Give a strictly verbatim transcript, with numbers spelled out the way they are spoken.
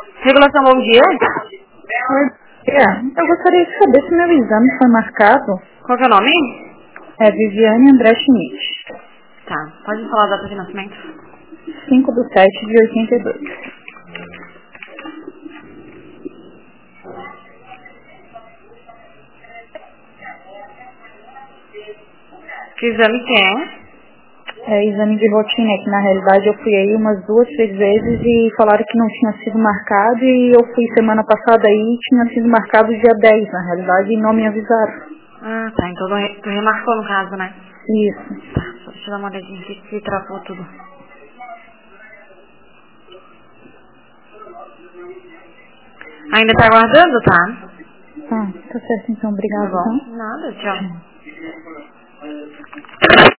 Regulação, bom dia. É, eu gostaria de saber se meu exame foi marcado. Qual que é o nome? É Viviane André Schmidt. Tá, pode falar a data de nascimento? cinco de sete de oitenta e dois. Que exame que é? É exame de rotina, que na realidade eu fui aí umas duas, três vezes e falaram que não tinha sido marcado, e eu fui semana passada aí e tinha sido marcado dia dez na realidade, e não me avisaram. Ah, tá, então tu re- tu remarcou no caso, né? Isso. Tá, só deixa eu dar uma olhadinha aqui se travou tudo. Ainda tá aguardando, tá? Ah, tá certo então, Tá obrigado, bom. tá? Nada, tchau.